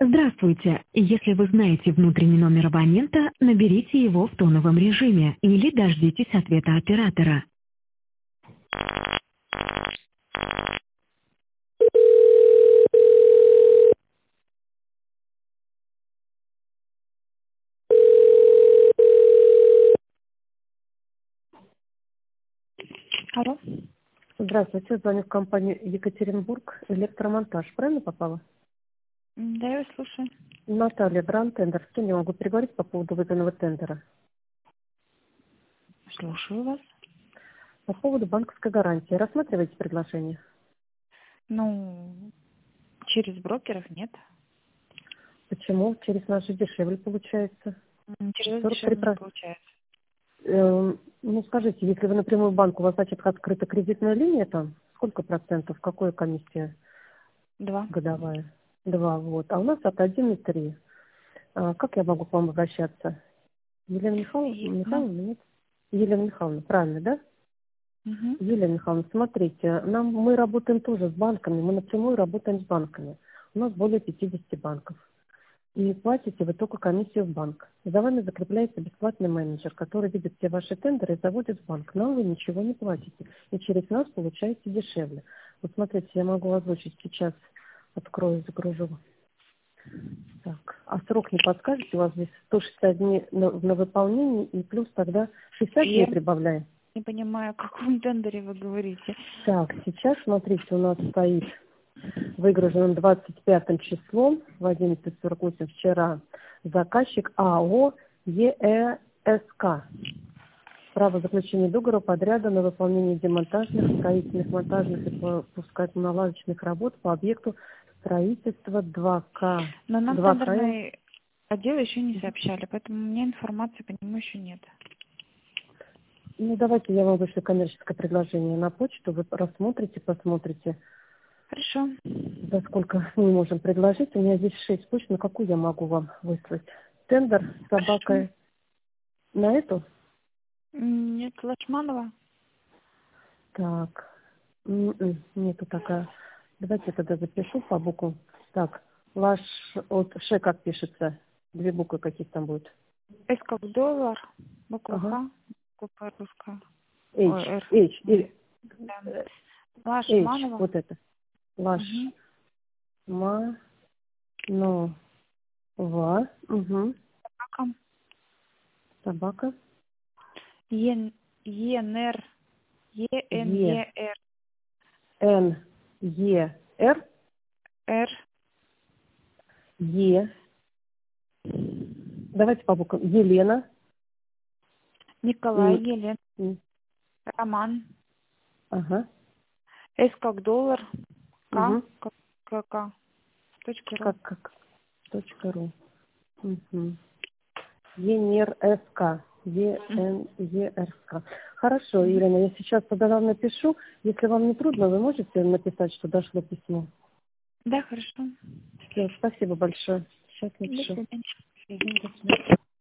Здравствуйте. Если вы знаете внутренний номер абонента, наберите его в тоновом режиме или дождитесь ответа оператора. Алло. Здравствуйте, звоню в компанию Екатеринбург Электромонтаж. Правильно попала? Да, я вас слушаю. Наталья Бран, тендер. С кем я могу переговорить по поводу выданного тендера? Слушаю вас. По поводу банковской гарантии. Рассматриваете предложение? Ну, через брокеров нет. Почему? Через нас же дешевле получается. Через вас дешевле не 43%. получается. Ну, скажите, если вы напрямую в банк, у вас, значит, открыта кредитная линия там, сколько процентов, какая комиссия 2. годовая? 2, вот. А у нас от 1,3. Как я могу к вам обращаться? Елена Ну, Михайловна, нет? Елена Михайловна, правильно, да? угу. Елена Михайловна, смотрите, мы работаем тоже с банками, мы напрямую работаем с банками. У нас более 50 банков. И платите вы только комиссию в банк. За вами закрепляется бесплатный менеджер, который видит все ваши тендеры и заводит в банк. Нам вы ничего не платите. И через нас получаете дешевле. Вот смотрите, я могу озвучить сейчас. Открою, загружу. Так, а срок не подскажете? У вас здесь 160 дней на выполнение, и плюс тогда 60 дней Я прибавляем. не понимаю, о каком тендере вы говорите. Так, сейчас, смотрите, у нас стоит выгруженным 25 числом в 11:48 вчера заказчик АО ЕЭСК. Право заключения договора подряда на выполнение демонтажных, строительных, монтажных и пускательно-наладочных работ по объекту строительства 2К. Но нам 2К. тендерный отдел еще не сообщали, поэтому у меня информации по нему еще нет. Ну, давайте я вам вышлю коммерческое предложение на почту, вы рассмотрите, посмотрите, Хорошо. за сколько мы можем предложить. У меня здесь 6 почт, на какую я могу вам выслать? Тендер с собакой на эту? Нет, Лашманова. Так, нету такая. Давайте я тогда запишу по буквам. Так, ваш от Ш как пишется? 2 буквы каких там будет? С как доллар, буква Ага. Х, буква русская. H, Ой, Р. H, или Да. H, Лашманова. вот это. Лаш, Угу. ма, но, ва, угу. Собака, ЕНР. Е, ЕНЕР. Н, Е, Р, Р. Е. Давайте по буквам. Елена. Николай, Елена, М, Роман. Ага. С как доллар. К Угу. как Точка ру. Как, точка ру. Угу. ЕНРСК. ЕНЕРСК. Хорошо, Елена, я сейчас тогда вам напишу. Если вам не трудно, вы можете написать, что дошло письмо. Да, хорошо. Все, спасибо большое. Сейчас До напишу. свидания. Мгм, до свидания.